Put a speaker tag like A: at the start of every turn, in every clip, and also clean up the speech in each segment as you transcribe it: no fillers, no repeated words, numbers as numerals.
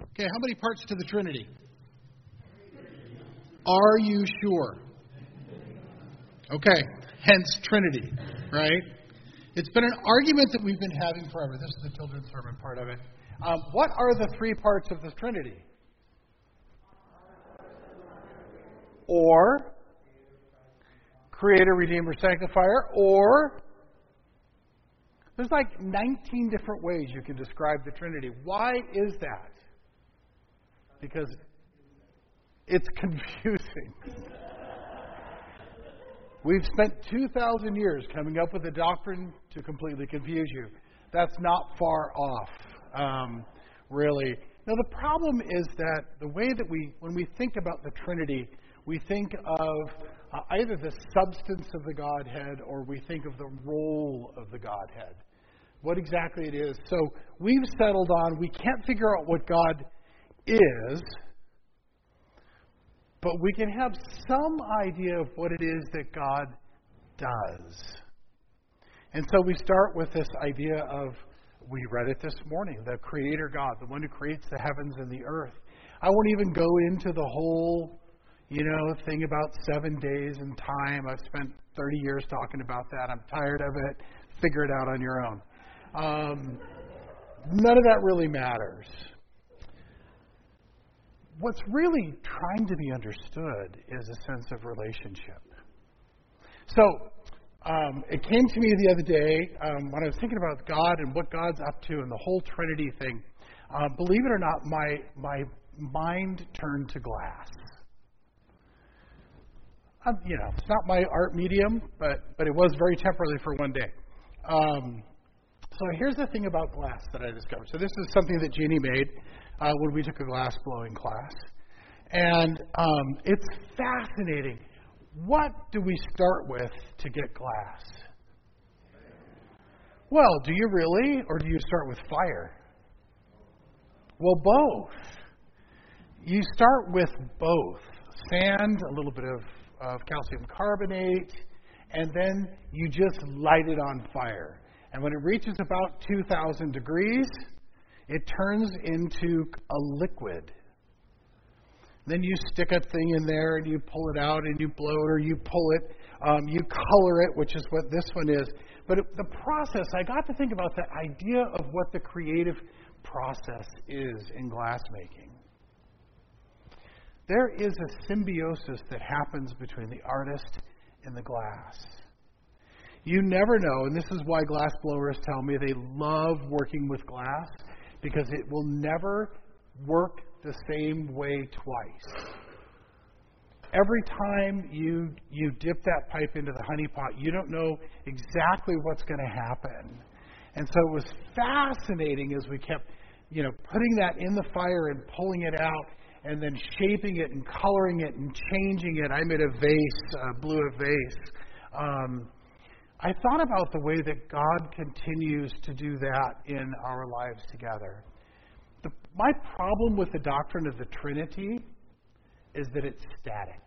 A: Okay, how many parts to the Trinity? Are you sure? Okay, hence Trinity, right? It's been an argument that we've been having forever. This is the children's sermon part of it. What are the three parts of the Trinity? Or Creator, Redeemer, Sanctifier, or there's like 19 different ways you can describe the Trinity. Why is that? Because it's confusing. We've spent 2,000 years coming up with a doctrine to completely confuse you. That's not far off, really. Now, the problem is that the way that when we think about the Trinity, we think of either the substance of the Godhead or we think of the role of the Godhead. What exactly it is. So we've settled on, we can't figure out what God is, but we can have some idea of what it is that God does. And so we start with this idea of, we read it this morning, the Creator God, the one who creates the heavens and the earth. I won't even go into the whole, thing about 7 days and time. I've spent 30 years talking about that. I'm tired of it. Figure it out on your own. None of that really matters. What's really trying to be understood is a sense of relationship. So, it came to me the other day when I was thinking about God and what God's up to and the whole Trinity thing. Believe it or not, my mind turned to glass. It's not my art medium, but it was very temporarily for one day. So here's the thing about glass that I discovered. So this is something that Jeannie made when we took a glass blowing class. And it's fascinating. What do we start with to get glass? Well, do you really? Or do you start with fire? Well, both. You start with both. Sand, a little bit of calcium carbonate, and then you just light it on fire. And when it reaches about 2,000 degrees, it turns into a liquid. Then you stick a thing in there and you pull it out and you blow it or you pull it. You color it, which is what this one is. But the process, I got to think about the idea of what the creative process is in glassmaking. There is a symbiosis that happens between the artist and the glass. You never know, and this is why glass blowers tell me they love working with glass, because it will never work the same way twice. Every time you dip that pipe into the honey pot, you don't know exactly what's going to happen. And so it was fascinating as we kept, putting that in the fire and pulling it out and then shaping it and coloring it and changing it. I made a vase, blew a vase. I thought about the way that God continues to do that in our lives together. My problem with the doctrine of the Trinity is that it's static.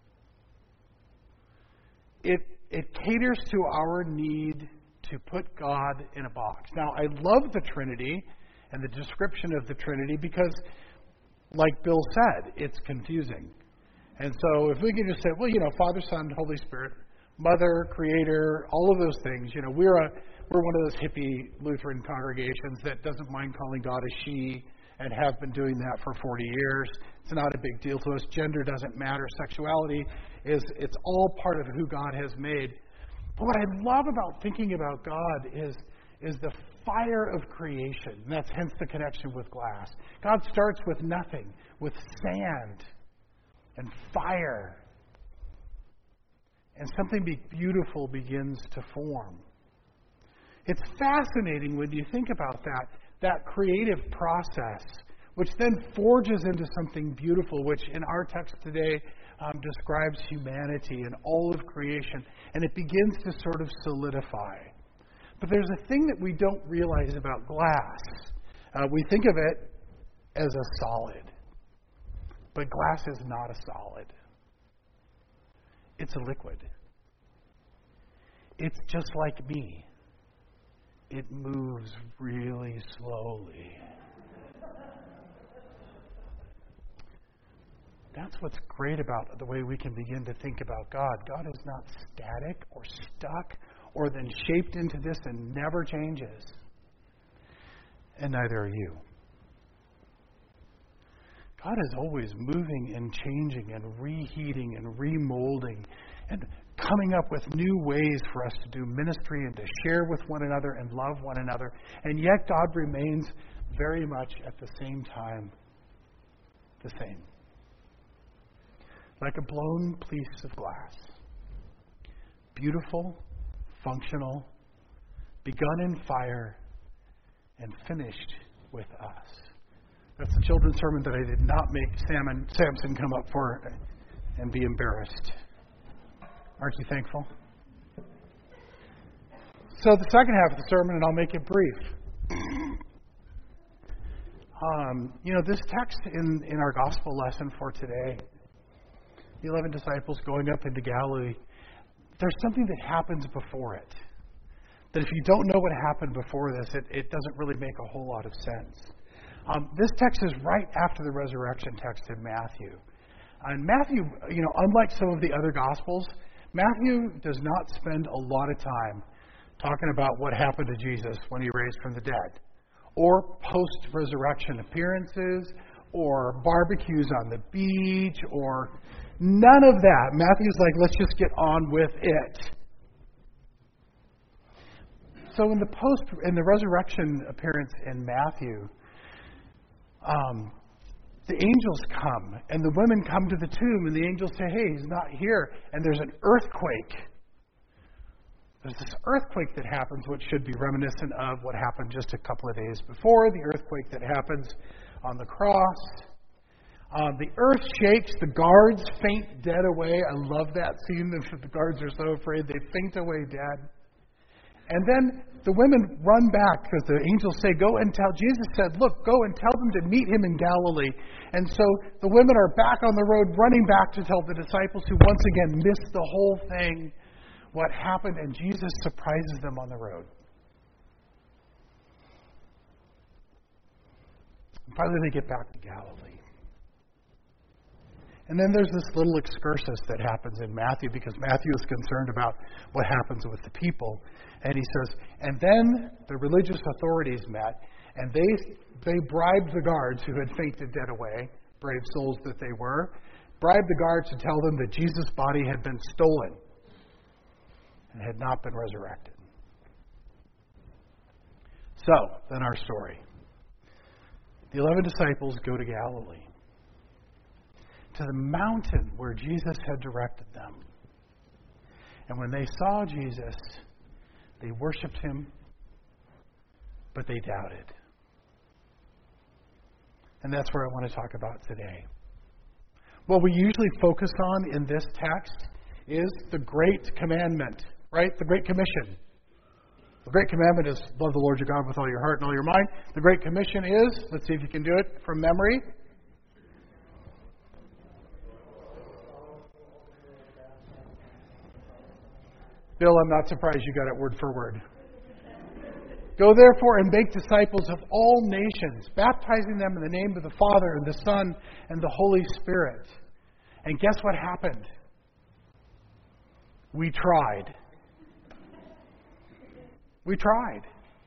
A: It caters to our need to put God in a box. Now, I love the Trinity and the description of the Trinity because, like Bill said, it's confusing. And so if we can just say, well, Father, Son, Holy Spirit, Mother, Creator, all of those things, we're one of those hippie Lutheran congregations that doesn't mind calling God a she and have been doing that for 40 years. It's not a big deal to us. Gender doesn't matter. Sexuality it's all part of who God has made. But what I love about thinking about God is the fire of creation. And that's hence the connection with glass. God starts with nothing, with sand and fire. And something beautiful begins to form. It's fascinating when you think about that creative process, which then forges into something beautiful, which in our text today describes humanity and all of creation. And it begins to sort of solidify. But there's a thing that we don't realize about glass. We think of it as a solid. But glass is not a solid. It's a liquid. It's just like me. It moves really slowly. That's what's great about the way we can begin to think about God. God is not static or stuck or then shaped into this and never changes. And neither are you. God is always moving and changing and reheating and remolding and coming up with new ways for us to do ministry and to share with one another and love one another. And yet God remains very much at the same time the same. Like a blown piece of glass. Beautiful, functional, begun in fire, and finished with us. That's the children's sermon that I did not make Samson come up for and be embarrassed. Aren't you thankful? So the second half of the sermon, and I'll make it brief. This text in our gospel lesson for today, the 11 disciples going up into Galilee, there's something that happens before it. That if you don't know what happened before this, it doesn't really make a whole lot of sense. This text is right after the resurrection text in Matthew. And Matthew, unlike some of the other Gospels, Matthew does not spend a lot of time talking about what happened to Jesus when he raised from the dead, or post-resurrection appearances, or barbecues on the beach, or none of that. Matthew's like, let's just get on with it. So in the resurrection appearance in Matthew, the angels come, and the women come to the tomb, and the angels say, hey, he's not here. And there's an earthquake. There's this earthquake that happens, which should be reminiscent of what happened just a couple of days before, the earthquake that happens on the cross. The earth shakes, the guards faint dead away. I love that scene. The guards are so afraid they faint away dead. And then the women run back because the angels say, go and tell. Jesus said, look, go and tell them to meet him in Galilee. And so the women are back on the road running back to tell the disciples who once again missed the whole thing what happened. And Jesus surprises them on the road. And finally they get back to Galilee. And then there's this little excursus that happens in Matthew because Matthew is concerned about what happens with the people. And he says, and then the religious authorities met, and they bribed the guards who had fainted dead away, brave souls that they were, bribed the guards to tell them that Jesus' body had been stolen and had not been resurrected. So, then our story. The 11 disciples go to Galilee, to the mountain where Jesus had directed them. And when they saw Jesus, they worshiped him, but they doubted. And that's where I want to talk about today. What we usually focus on in this text is the Great Commandment, right? The Great Commission. The Great Commandment is love the Lord your God with all your heart and all your mind. The Great Commission is, let's see if you can do it from memory. Bill, I'm not surprised you got it word for word. Go therefore and make disciples of all nations, baptizing them in the name of the Father and the Son and the Holy Spirit. And guess what happened? We tried. We tried.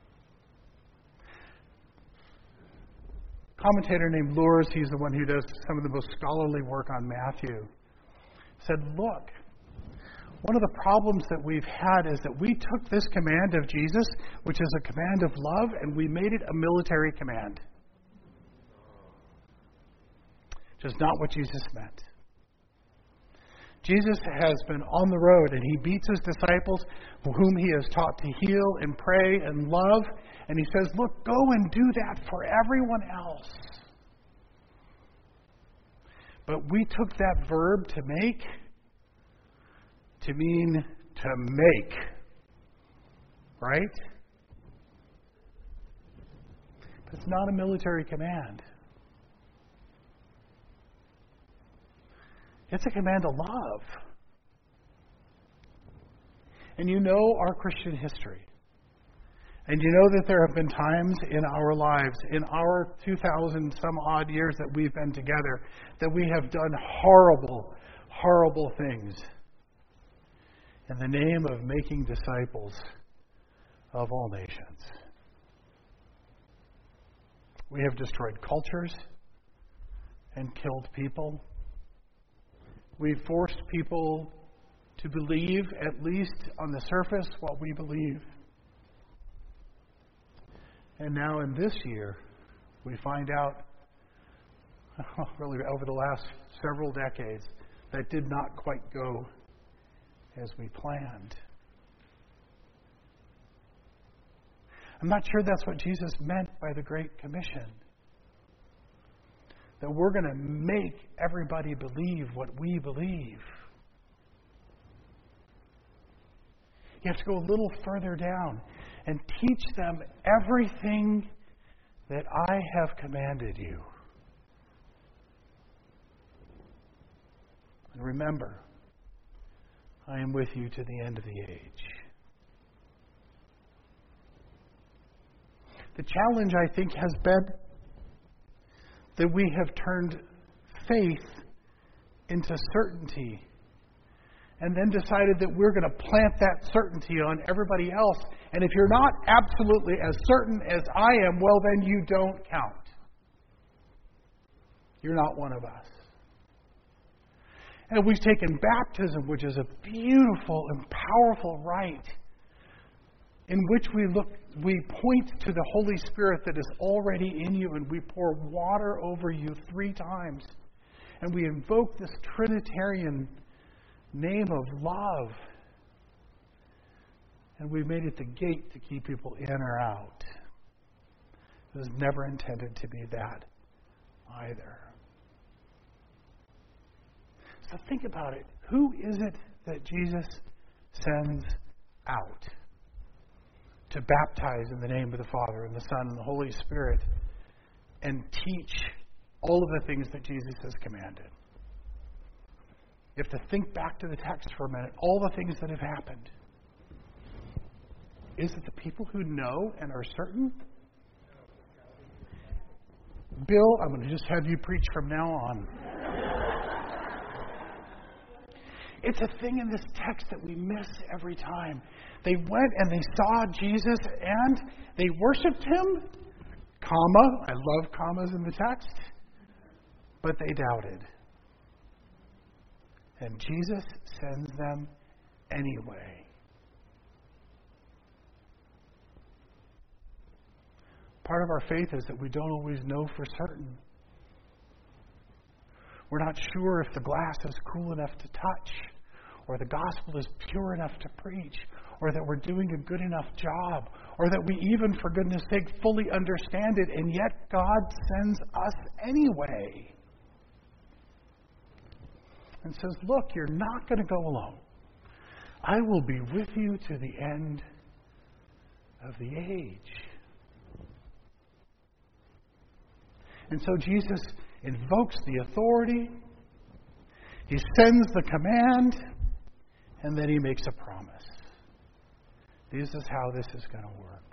A: A commentator named Lours, he's the one who does some of the most scholarly work on Matthew, said, look, one of the problems that we've had is that we took this command of Jesus, which is a command of love, and we made it a military command. Which is not what Jesus meant. Jesus has been on the road, and he beats his disciples, whom he has taught to heal and pray and love. And he says, look, go and do that for everyone else. But we took that verb to make to mean to make. Right? But it's not a military command. It's a command to love. And you know our Christian history. And you know that there have been times in our lives, in our 2,000 some odd years that we've been together, that we have done horrible, horrible things in the name of making disciples of all nations. We have destroyed cultures and killed people. We've forced people to believe, at least on the surface, what we believe. And now in this year, we find out, really over the last several decades, that did not quite go as we planned. I'm not sure that's what Jesus meant by the Great Commission. That we're going to make everybody believe what we believe. You have to go a little further down and teach them everything that I have commanded you. And remember, I am with you to the end of the age. The challenge, I think, has been that we have turned faith into certainty and then decided that we're going to plant that certainty on everybody else. And if you're not absolutely as certain as I am, well, then you don't count. You're not one of us. And we've taken baptism, which is a beautiful and powerful rite, in which we point to the Holy Spirit that is already in you, and we pour water over you 3 times. And we invoke this Trinitarian name of love. And we made it the gate to keep people in or out. It was never intended to be that either. So think about it. Who is it that Jesus sends out to baptize in the name of the Father and the Son and the Holy Spirit and teach all of the things that Jesus has commanded? You have to think back to the text for a minute. All the things that have happened. Is it the people who know and are certain? Bill, I'm going to just have you preach from now on. It's a thing in this text that we miss every time. They went and they saw Jesus and they worshiped him, comma, I love commas in the text, but they doubted. And Jesus sends them anyway. Part of our faith is that we don't always know for certain. We're not sure if the glass is cool enough to touch, or the gospel is pure enough to preach, or that we're doing a good enough job, or that we even, for goodness sake, fully understand it, and yet God sends us anyway. And says, look, you're not going to go alone. I will be with you to the end of the age. And so Jesus invokes the authority, he sends the command, and then he makes a promise. This is how this is going to work.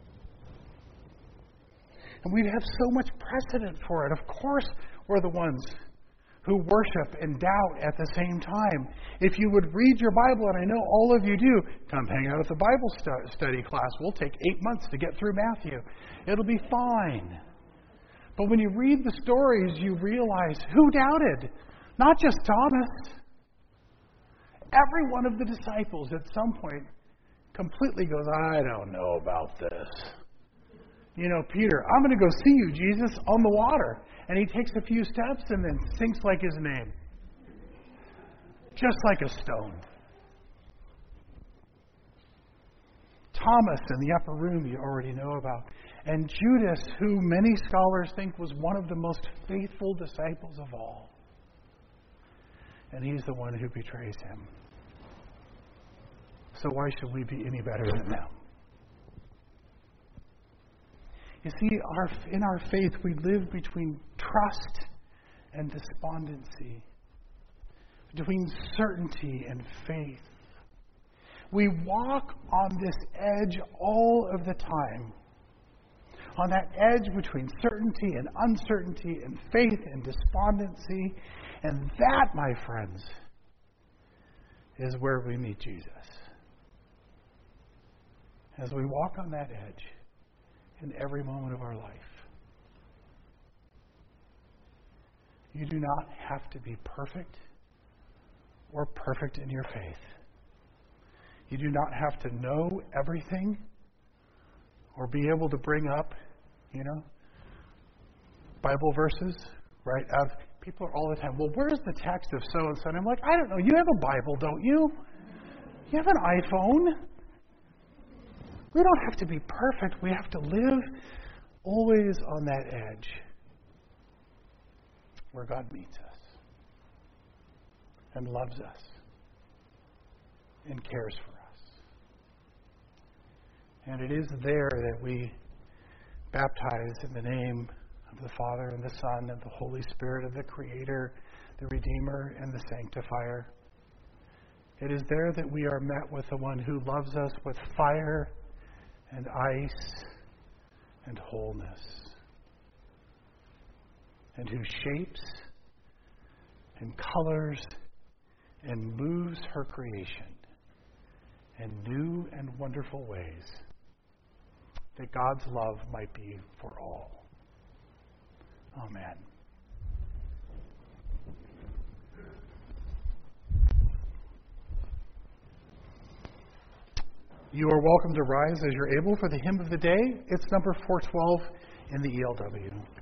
A: And we have so much precedent for it. Of course, we're the ones who worship and doubt at the same time. If you would read your Bible, and I know all of you do, come hang out at the Bible study class. We'll take 8 months to get through Matthew. It'll be fine. But when you read the stories, you realize who doubted. Not just Thomas. Every one of the disciples at some point completely goes, I don't know about this. You know, Peter, I'm going to go see you, Jesus, on the water. And he takes a few steps and then sinks like his name. Just like a stone. Thomas in the upper room you already know about. And Judas, who many scholars think was one of the most faithful disciples of all. And he's the one who betrays him. So why should we be any better than them? You see, in our faith, we live between trust and despondency, between certainty and faith. We walk on this edge all of the time. On that edge between certainty and uncertainty and faith and despondency. And that, my friends, is where we meet Jesus. As we walk on that edge in every moment of our life. You do not have to be perfect or perfect in your faith. You do not have to know everything or be able to bring up, Bible verses, right? People are all the time, well, where's the text of so-and-so? And I'm like, I don't know. You have a Bible, don't you? You have an iPhone. We don't have to be perfect. We have to live always on that edge where God meets us and loves us and cares for us. And it is there that we baptize in the name of the Father and the Son and the Holy Spirit, of the Creator, the Redeemer, and the Sanctifier. It is there that we are met with the one who loves us with fire and ice and wholeness, and who shapes and colors and moves her creation in new and wonderful ways, that God's love might be for all. Amen. You are welcome to rise as you're able for the hymn of the day. It's number 412 in the ELW.